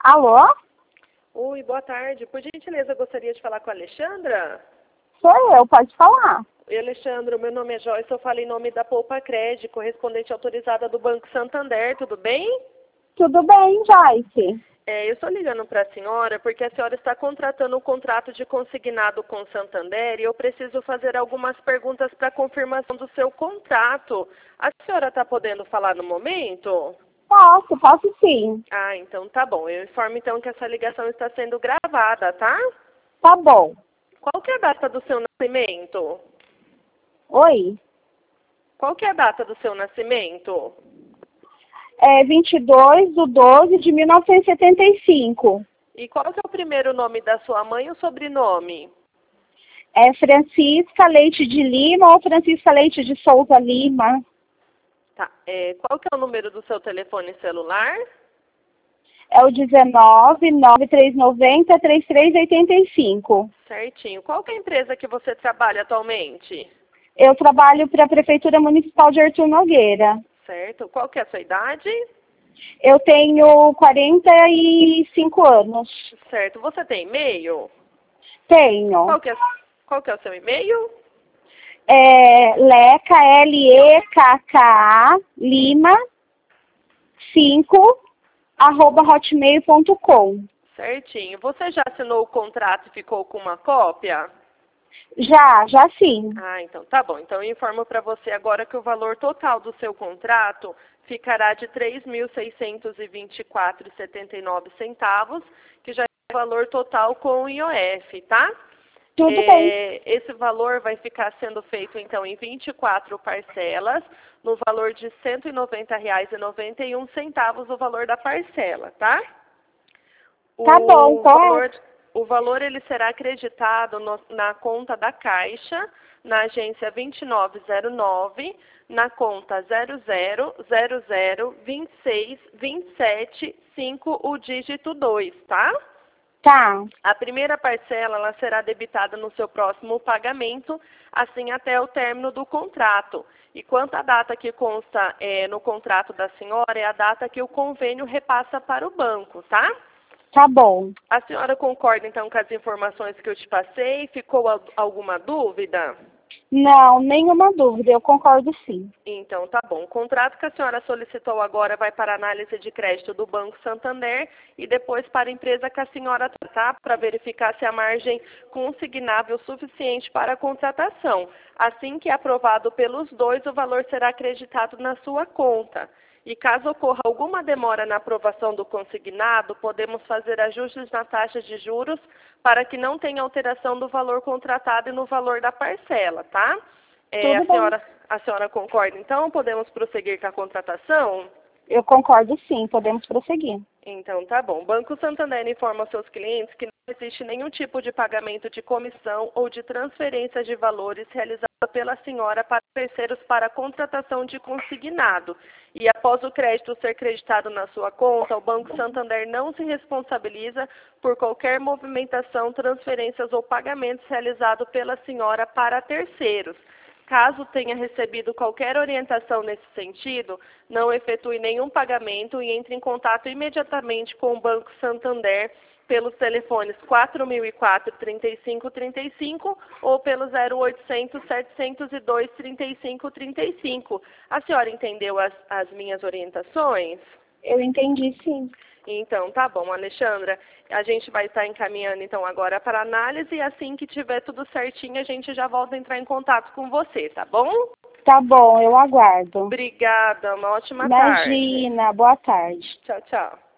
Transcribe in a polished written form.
Alô? Oi, boa tarde. Por gentileza, eu gostaria de falar com a Alexandra. Sou eu, pode falar. Oi, Alexandra, meu nome é Joyce, eu falo em nome da Poupa Cred, correspondente autorizada do Banco Santander, tudo bem? Tudo bem, Joyce? Eu estou ligando para a senhora porque a senhora está contratando um contrato de consignado com o Santander e eu preciso fazer algumas perguntas para confirmação do seu contrato. A senhora está podendo falar no momento? Posso sim. Ah, então tá bom. Eu informo então que essa ligação está sendo gravada, tá? Tá bom. Qual que é a data do seu nascimento? Oi? Qual que é a data do seu nascimento? É 22/12/1975. E qual que é o primeiro nome da sua mãe e o sobrenome? É Francisca Leite de Lima ou Francisca Leite de Souza Lima? Tá. Qual que é o número do seu telefone celular? É o 19-9390-3385. Certinho. Qual que é a empresa que você trabalha atualmente? Eu trabalho para a Prefeitura Municipal de Artur Nogueira. Certo. Qual que é a sua idade? Eu tenho 45 anos. Certo. Você tem e-mail? Tenho. Qual que é o seu e-mail? Leca, Lekka, Lima, 5, @hotmail.com. Certinho. Você já assinou o contrato e ficou com uma cópia? Já sim. Ah, então tá bom. Então eu informo para você agora que o valor total do seu contrato ficará de R$ 3.624,79, que já é o valor total com o IOF, tá? Tudo bem. Esse valor vai ficar sendo feito então em 24 parcelas, no valor de R$ 190,91 o valor da parcela, tá? Tá bom, correto. O valor ele será acreditado na conta da Caixa, na agência 2909, na conta 00002627 o dígito 2, tá? Tá. A primeira parcela ela será debitada no seu próximo pagamento, assim até o término do contrato. E quanto à data que consta no contrato da senhora, é a data que o convênio repassa para o banco, tá? Tá bom. A senhora concorda, então, com as informações que eu te passei? Ficou alguma dúvida? Não, nenhuma dúvida, eu concordo sim. Então, tá bom. O contrato que a senhora solicitou agora vai para análise de crédito do Banco Santander e depois para a empresa que a senhora tratar para verificar se a margem consignável suficiente para a contratação. Assim que aprovado pelos dois, o valor será acreditado na sua conta. E caso ocorra alguma demora na aprovação do consignado, podemos fazer ajustes na taxa de juros para que não tenha alteração do valor contratado e no valor da parcela, tá? Tudo bem. A senhora concorda, então? Podemos prosseguir com a contratação? Eu concordo sim, podemos prosseguir. Então, tá bom. O Banco Santander informa aos seus clientes que não existe nenhum tipo de pagamento de comissão ou de transferência de valores realizada pela senhora para terceiros para a contratação de consignado. E após o crédito ser creditado na sua conta, o Banco Santander não se responsabiliza por qualquer movimentação, transferências ou pagamentos realizados pela senhora para terceiros. Caso tenha recebido qualquer orientação nesse sentido, não efetue nenhum pagamento e entre em contato imediatamente com o Banco Santander pelos telefones 4004-3535 ou pelo 0800-702-3535. A senhora entendeu as minhas orientações? Eu entendi sim. Então, tá bom, Alexandra. A gente vai estar encaminhando, então, agora para análise e assim que tiver tudo certinho, a gente já volta a entrar em contato com você, tá bom? Tá bom, eu aguardo. Obrigada, uma ótima tarde. Imagina, boa tarde. Tchau, tchau.